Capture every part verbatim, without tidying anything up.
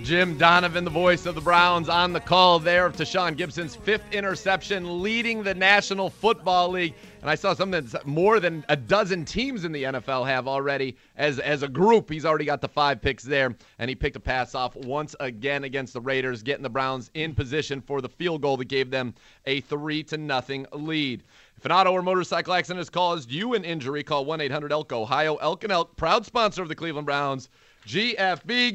Jim Donovan, the voice of the Browns, on the call there of Tashaun Gibson's fifth interception, leading the National Football League. And I saw something that's more than a dozen teams in the N F L have already. As as a group, he's already got the five picks there, and he picked a pass off once again against the Raiders, getting the Browns in position for the field goal that gave them a three to nothing lead. If an auto or motorcycle accident has caused you an injury, call one eight hundred elk. Ohio Elk and Elk, proud sponsor of the Cleveland Browns. G F B,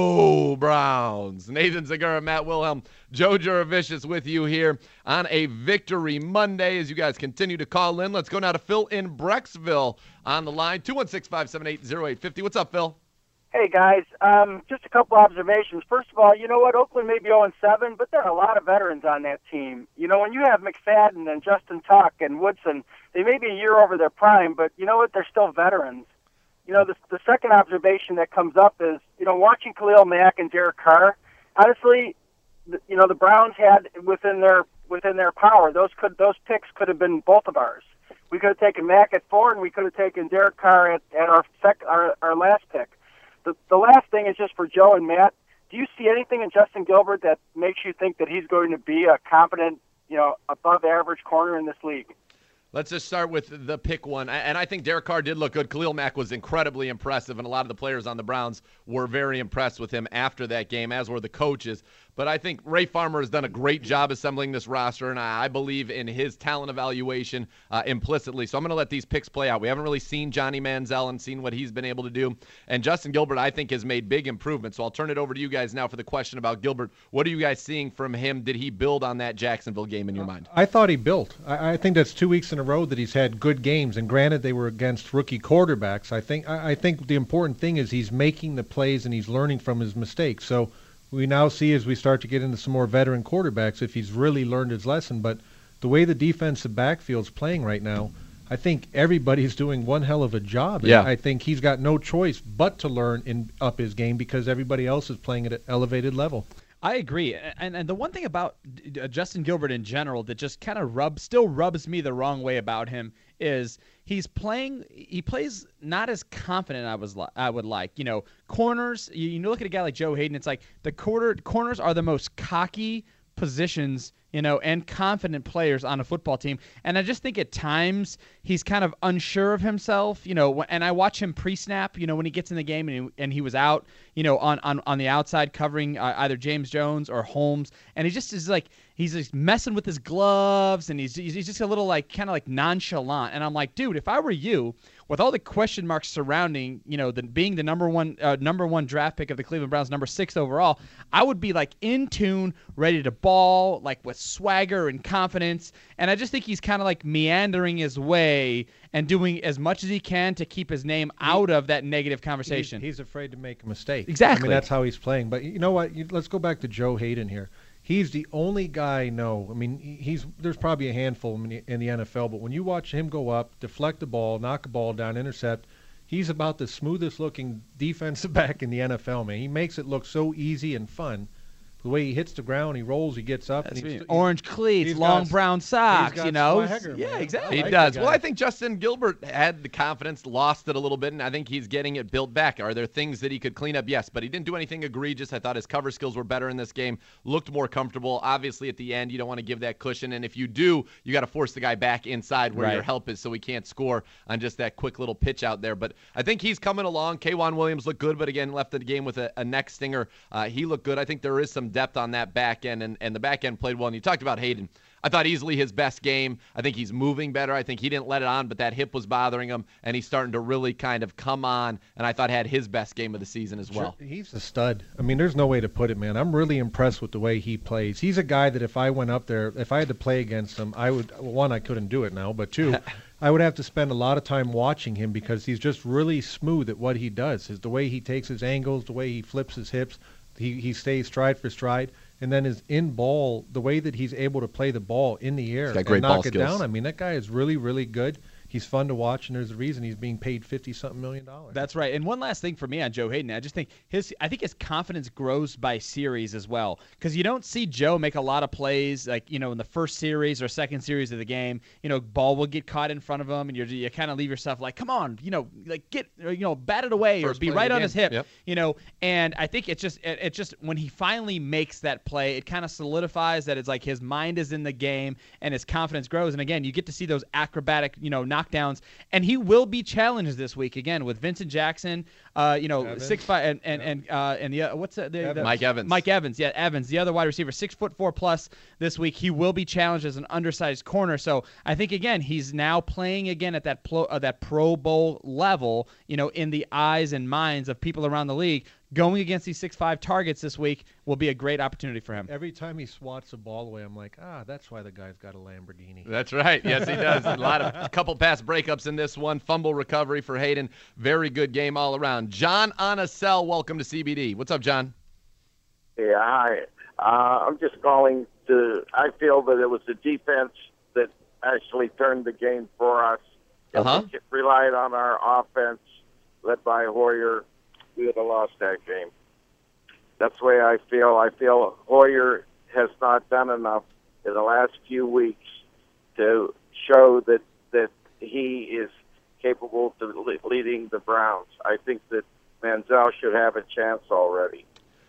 go Browns. Nathan Zegura, Matt Wilhelm, Joe Juravicius with you here on a Victory Monday as you guys continue to call in. Let's go now to Phil in Brecksville on the line, two one six, five seven eight, zero eight five zero. What's up, Phil? Hey, guys. Um, just a couple observations. First of all, you know what? Oakland may be oh and seven, but there are a lot of veterans on that team. You know, when you have McFadden and Justin Tuck and Woodson, they may be a year over their prime, but you know what? They're still veterans. You know, the, the second observation that comes up is, you know, watching Khalil Mack and Derek Carr, honestly, the, you know, the Browns had within their within their power, those could those picks could have been both of ours. We could have taken Mack at four, and we could have taken Derek Carr at, at our, sec, our our last pick. The, the last thing is just for Joe and Matt. Do you see anything in Justin Gilbert that makes you think that he's going to be a competent, you know, above-average corner in this league? Let's just start with the pick one. And I think Derek Carr did look good. Khalil Mack was incredibly impressive, and a lot of the players on the Browns were very impressed with him after that game, as were the coaches. But I think Ray Farmer has done a great job assembling this roster, and I believe in his talent evaluation uh, implicitly. So I'm going to let these picks play out. We haven't really seen Johnny Manziel and seen what he's been able to do. And Justin Gilbert, I think, has made big improvements. So I'll turn it over to you guys now for the question about Gilbert. What are you guys seeing from him? Did he build on that Jacksonville game in your mind? I thought he built. I, I think that's two weeks in a row that he's had good games. And granted, they were against rookie quarterbacks. I think, I, I think the important thing is he's making the plays and he's learning from his mistakes. So we now see as we start to get into some more veteran quarterbacks if he's really learned his lesson. But the way the defensive backfield's playing right now, I think everybody's doing one hell of a job. Yeah. I think he's got no choice but to learn and up his game because everybody else is playing at an elevated level. I agree. And and the one thing about Justin Gilbert in general that just kind of rubs, still rubs me the wrong way about him is he's playing, he plays not as confident I was I would like. You know, corners, you, you look at a guy like Joe Hayden, it's like the quarter, corners are the most cocky positions, you know, and confident players on a football team. And I just think at times he's kind of unsure of himself, you know, and I watch him pre-snap, you know, when he gets in the game and he, and he was out, you know, on, on, on the outside covering uh, either James Jones or Holmes. And he just is like, he's just messing with his gloves and he's, he's just a little like, kind of like nonchalant. And I'm like, dude, if I were you, with all the question marks surrounding, you know, the, being the number one uh, number one draft pick of the Cleveland Browns, number six overall, I would be like in tune, ready to ball, like with swagger and confidence. And I just think he's kind of like meandering his way and doing as much as he can to keep his name out of that negative conversation. He's, he's afraid to make a mistake. Exactly. I mean, that's how he's playing. But you know what? You, let's go back to Joe Hayden here. He's the only guy I know. I mean, he's there's probably a handful in the, in the N F L, but when you watch him go up, deflect the ball, knock a ball down, intercept, he's about the smoothest looking defensive back in the N F L, man. He makes it look so easy and fun. The way he hits the ground, he rolls, he gets up. That's and he's, orange cleats, long got, brown socks, you know. Swagger, yeah, man. exactly. He like does. Well, I think Justin Gilbert had the confidence, lost it a little bit, and I think he's getting it built back. Are there things that he could clean up? Yes, but he didn't do anything egregious. I thought his cover skills were better in this game, looked more comfortable. Obviously, at the end, you don't want to give that cushion, and if you do, you got to force the guy back inside where right. your help is so he can't score on just that quick little pitch out there. But I think he's coming along. K'Wan Williams looked good, but again, left the game with a, a neck stinger. Uh, he looked good. I think there is some depth on that back end, and, and the back end played well. And you talked about Hayden. I thought easily his best game. I think he's moving better. I think he didn't let it on, but that hip was bothering him, and he's starting to really kind of come on, and I thought had his best game of the season as well. Sure, he's a stud. I mean, there's no way to put it, man. I'm really impressed with the way he plays. He's a guy that if I went up there, if I had to play against him, I would, well, one, I couldn't do it now, but two, I would have to spend a lot of time watching him because he's just really smooth at what he does. His, the way he takes his angles, the way he flips his hips, he, he stays stride for stride. And then his in ball, the way that he's able to play the ball in the air and great ball knock it skills. down. I mean, that guy is really, really good. he's fun to watch, and there's a reason he's being paid fifty something million dollars. That's right. And one last thing for me on Joe Hayden, I just think his I think his confidence grows by series as well, because you don't see Joe make a lot of plays like, you know, in the first series or second series of the game. You know, ball will get caught in front of him, and you're, you kind of leave yourself like, come on, you know, like get, you know, bat it away First or be play of right the on game. his hip. Yep. You know, and I think it's just it, it just when he finally makes that play, it kind of solidifies that it's like his mind is in the game and his confidence grows. And again, you get to see those acrobatic, you know, knockdowns, and he will be challenged this week again with Vincent Jackson, uh, you know, Evans. six five, and and Yeah. and uh, and the uh, what's the, the, the Mike Evans. Mike Evans, yeah, Evans, the other wide receiver, six foot four plus this week. He will be challenged as an undersized corner. So I think again he's now playing again at that pro, uh, that Pro Bowl level, you know, in the eyes and minds of people around the league. Going against these six five targets this week will be a great opportunity for him. Every time he swats a ball away, I'm like, ah, that's why the guy's got a Lamborghini. That's right. Yes, he does. A lot of a couple pass breakups in this one. Fumble recovery for Hayden. Very good game all around. John on a cell. Welcome to C B D. What's up, John? Yeah, hi. Uh, I'm just calling to. I feel that it was the defense that actually turned the game for us. If Uh-huh. we relied on our offense, led by Hoyer, we would have lost that game. That's the way I feel. I feel Hoyer has not done enough in the last few weeks to show that that he is capable of le- leading the Browns. I think that Manziel should have a chance already.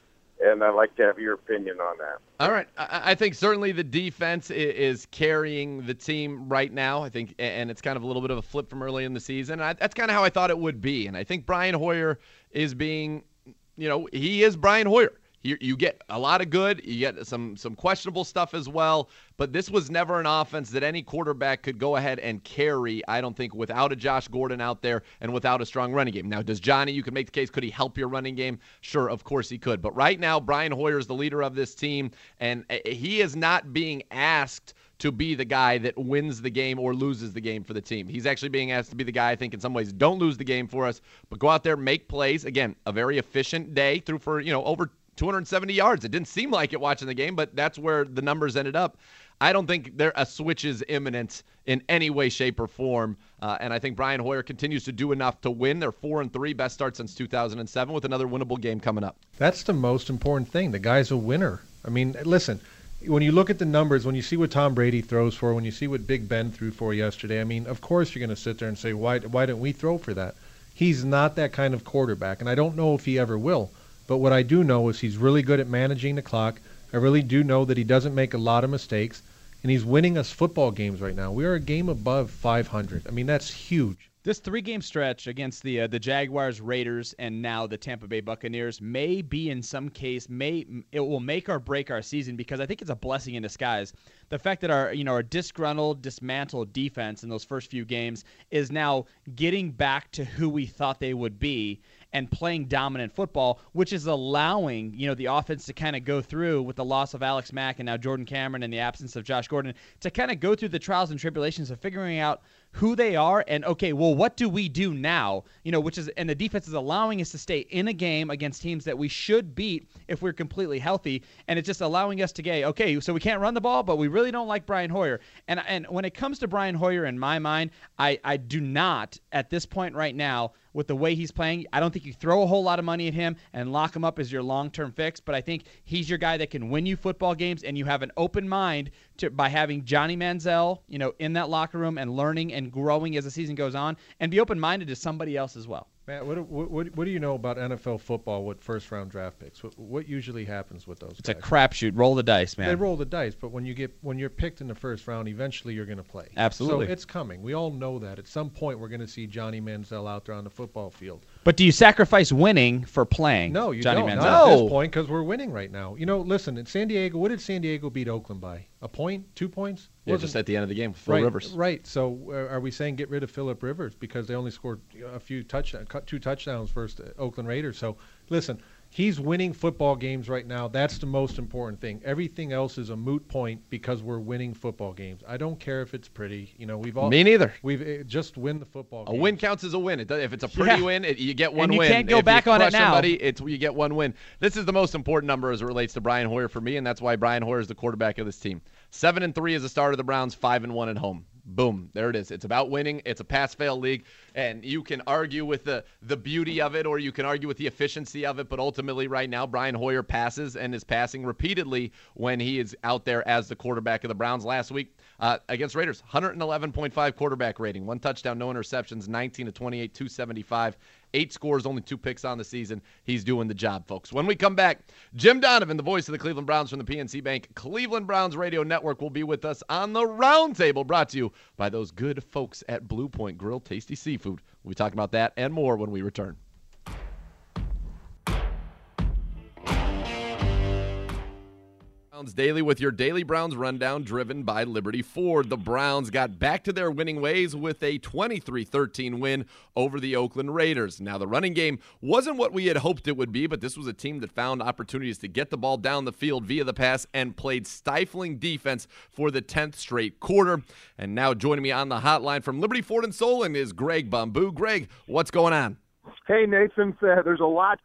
And I'd like to have your opinion on that. All right. I, I think certainly the defense is, is carrying the team right now. I think, and it's kind of a little bit of a flip from early in the season. I, that's kind of how I thought it would be. And I think Brian Hoyer is being, you know, he is Brian Hoyer. You, you get a lot of good. You get some some questionable stuff as well. But this was never an offense that any quarterback could go ahead and carry, I don't think, without a Josh Gordon out there and without a strong running game. Now, does Johnny, you can make the case, could he help your running game? Sure, of course he could. But right now, Brian Hoyer is the leader of this team, and he is not being asked to be the guy that wins the game or loses the game for the team. He's actually being asked to be the guy, I think, in some ways, don't lose the game for us, but go out there, make plays. Again, a very efficient day, threw for, you know, over two hundred seventy yards. It didn't seem like it watching the game, but that's where the numbers ended up. I don't think there a switch is imminent in any way, shape, or form, uh, and I think Brian Hoyer continues to do enough to win. They're four and three, best start since two thousand seven, with another winnable game coming up. That's the most important thing. The guy's a winner. I mean, listen, when you look at the numbers, when you see what Tom Brady throws for, when you see what Big Ben threw for yesterday, I mean, of course you're going to sit there and say, why, why didn't we throw for that? He's not that kind of quarterback, and I don't know if he ever will. But what I do know is he's really good at managing the clock. I really do know that he doesn't make a lot of mistakes, and he's winning us football games right now. We are a game above five hundred. I mean, that's huge. This three-game stretch against the uh, the Jaguars, Raiders, and now the Tampa Bay Buccaneers may be, in some case, may it will make or break our season, because I think it's a blessing in disguise. The fact that our you know our disgruntled, dismantled defense in those first few games is now getting back to who we thought they would be and playing dominant football, which is allowing you know the offense to kind of go through, with the loss of Alex Mack and now Jordan Cameron and the absence of Josh Gordon, to kind of go through the trials and tribulations of figuring out who they are and, okay, well, what do we do now? You know, which is, and the defense is allowing us to stay in a game against teams that we should beat if we're completely healthy, and it's just allowing us to get, okay, so we can't run the ball, but we really don't like Brian Hoyer. And and when it comes to Brian Hoyer, in my mind, I, I do not, at this point right now, with the way he's playing, I don't think you throw a whole lot of money at him and lock him up as your long-term fix, but I think he's your guy that can win you football games, and you have an open mind to by having Johnny Manziel, you know, in that locker room and learning and growing as the season goes on, and be open-minded to somebody else as well. Matt, what, what, what, what do you know about N F L football with first-round draft picks? What, what usually happens with those It's guys? a crapshoot. Roll the dice, man. They roll the dice, but when you get when you're picked in the first round, eventually you're going to play. Absolutely. So it's coming. We all know that. At some point, we're going to see Johnny Manziel out there on the football field. But do you sacrifice winning for playing? No, you Johnny don't. Manziel? Not at No. this point, because we're winning right now. You know, listen, in San Diego, what did San Diego beat Oakland by? A point? Two points? Yeah, Wasn't- just at the end of the game, Phil right, Rivers. Right. So uh, are we saying get rid of Phillip Rivers because they only scored a few touchdowns, two touchdowns versus the Oakland Raiders? So listen, he's winning football games right now. That's the most important thing. Everything else is a moot point because we're winning football games. I don't care if it's pretty. You know, we've all Me neither. We've uh, just win the football. A games. win counts as a win. It does, if it's a pretty Yeah. win, it, you get one And you win. can't go if back you on it crush now. Somebody, it's you get one win. This is the most important number as it relates to Brian Hoyer for me, and that's why Brian Hoyer is the quarterback of this team. Seven and three as a starter of the Browns, five and one at home. Boom, there it is. It's about winning. It's a pass-fail league, and you can argue with the, the beauty of it, or you can argue with the efficiency of it, but ultimately right now Brian Hoyer passes and is passing repeatedly when he is out there as the quarterback of the Browns. Last week uh, against Raiders, one eleven point five quarterback rating, one touchdown, no interceptions, nineteen to twenty-eight, two seventy-five. Eight scores, only two picks on the season. He's doing the job, folks. When we come back, Jim Donovan, the voice of the Cleveland Browns from the P N C Bank Cleveland Browns Radio Network, will be with us on the Roundtable, brought to you by those good folks at Blue Point Grill, tasty seafood. We'll be talking about that and more when we return. Daily with your Daily Browns rundown, driven by Liberty Ford. The Browns got back to their winning ways with a twenty-three thirteen win over the Oakland Raiders. Now, the running game wasn't what we had hoped it would be, but this was a team that found opportunities to get the ball down the field via the pass and played stifling defense for the tenth straight quarter. And now joining me on the hotline from Liberty Ford and Solon is Greg Bamboo. Greg, what's going on? Hey, Nathan, uh, there's a lot